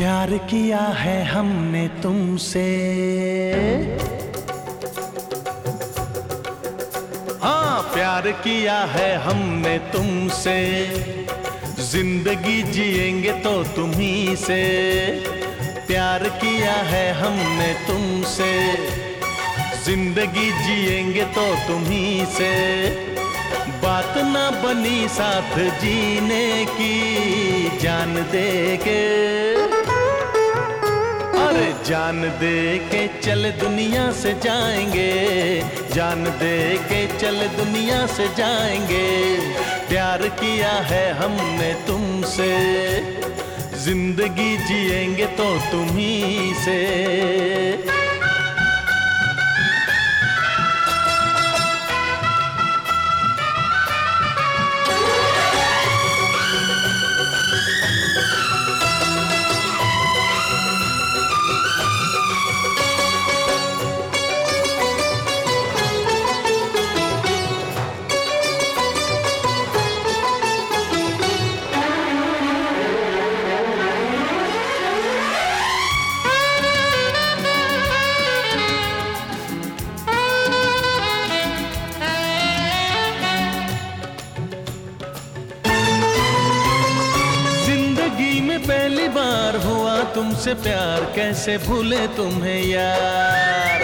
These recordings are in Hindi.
प्यार किया है हमने तुमसे, हाँ प्यार किया है हमने तुमसे, जिंदगी जिएंगे तो तुम्ही से। प्यार किया है हमने तुमसे, जिंदगी जिएंगे तो तुम्ही से। बात ना बनी साथ जीने की, जान दे के, अरे जान दे के चल दुनिया से जाएंगे, जान दे के चल दुनिया से जाएंगे। प्यार किया है हमने तुमसे, जिंदगी जिएंगे तो तुम्ही से। पहली बार हुआ तुमसे प्यार, कैसे भूले तुम्हें यार।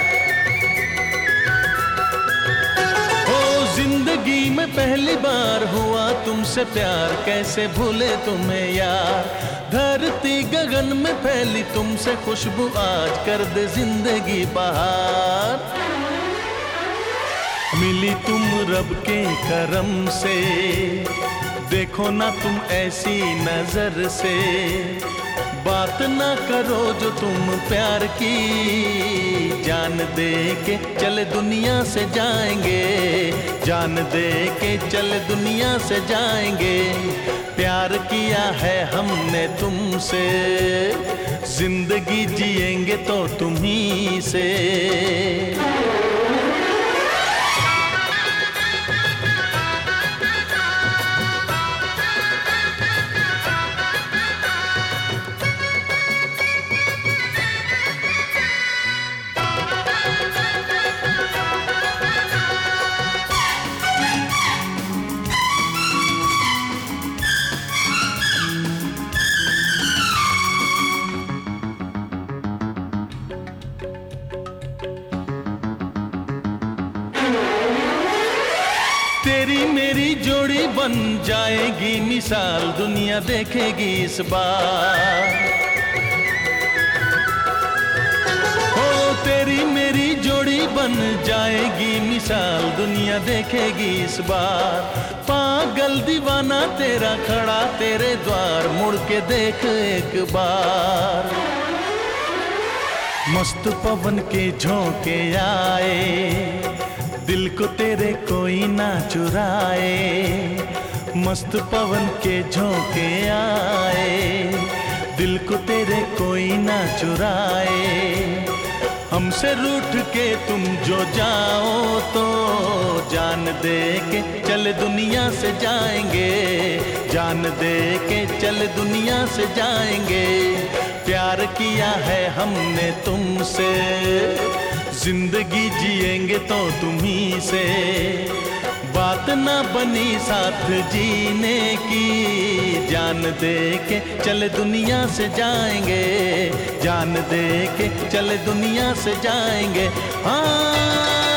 ओ जिंदगी में पहली बार हुआ तुमसे प्यार, कैसे भूले तुम्हें यार। धरती गगन में फैली तुमसे खुशबू, आज कर दे जिंदगी बहार। मिली तुम रब के करम से, देखो ना तुम ऐसी नजर से। बात ना करो जो तुम प्यार की, जान दे के चल दुनिया से जाएंगे, जान दे के चल दुनिया से जाएंगे। प्यार किया है हमने तुमसे, जिंदगी जिएंगे तो तुम्ही से। तेरी मेरी जोड़ी बन जाएगी मिसाल, दुनिया देखेगी इस बार। ओ तेरी मेरी जोड़ी बन जाएगी मिसाल, दुनिया देखेगी इस बार। पागल दीवाना तेरा खड़ा तेरे द्वार, मुड़ के देख एक बार। मस्त पवन के झोंके आए, दिल को तेरे कोई ना चुराए। मस्त पवन के झोंके आए, दिल को तेरे कोई ना चुराए। हमसे रूठ के तुम जो जाओ तो, जान दे के चल दुनिया से जाएंगे, जान दे के चल दुनिया से जाएंगे। प्यार किया है हमने तुमसे, जिंदगी जिएंगे तो तुम्ही से। बात ना बनी साथ जीने की, जान दे के चल दुनिया से जाएंगे, जान दे के चल दुनिया से जाएंगे। हाँ